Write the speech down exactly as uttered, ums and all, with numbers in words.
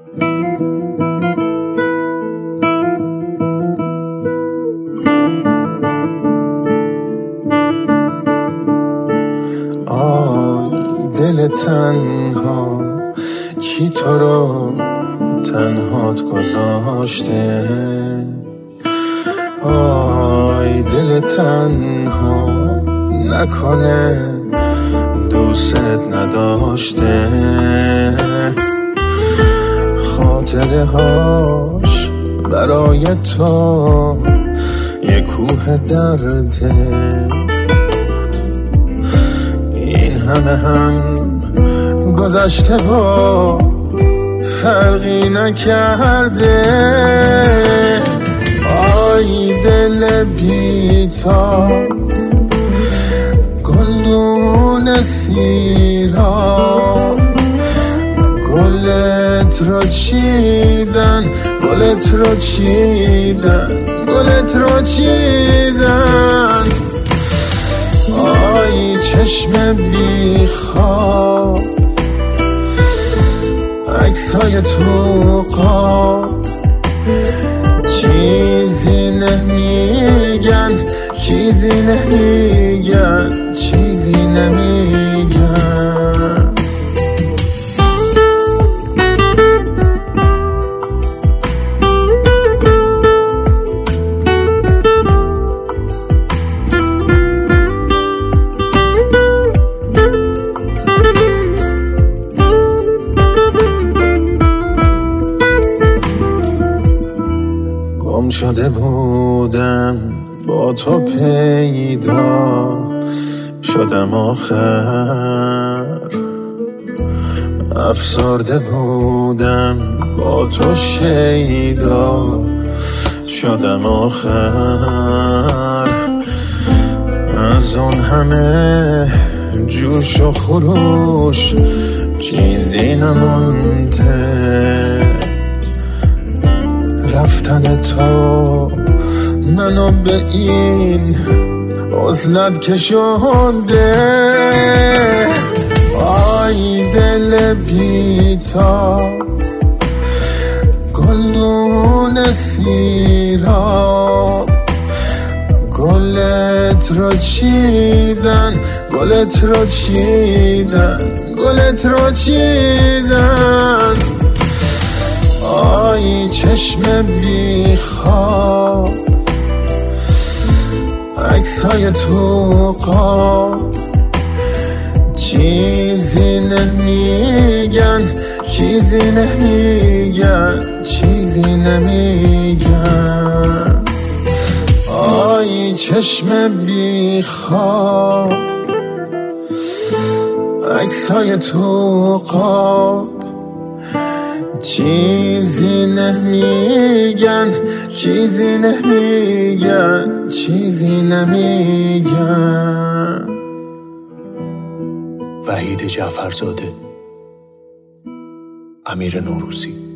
آی دل تنها کی تو رو تنهات گذاشته؟ آی دل تنها نکنه دوست نداشته؟ خاطره هاش برای تو یه کوه درده، این همه هم گذشته و فرقی نکرده. آی دل بی‌تا گلدون سیرا، گلت رو چیدن گلت رو چیدن گلت رو چیدن. آی چشم بیخواب عکسای تو قاب، چیزی نمیگن چیزی نمیگن چیزی نمیگن. گم شده بودم با تو پیدا شدم آخر، افسرده بودم با تو شیدا شدم آخر. از اون همه جوش و خروش چیزی نمونده، رفتن تو منو به این عزلت کشونده. آی دل بی‌تا گلدون سیرا، گلت رو چیدن گلت رو چیدن گلت رو چیدن. آی چشم بیخواب عکسای تو قاب، چیزی نمیگن چیزی نمیگن چیزی نمیگن. آی چشم بیخواب عکسای تو قاب، چیزی نمیگن چیزی نمیگن چیزی نمیگن. وحید جعفرزاده، امیر نوروزی.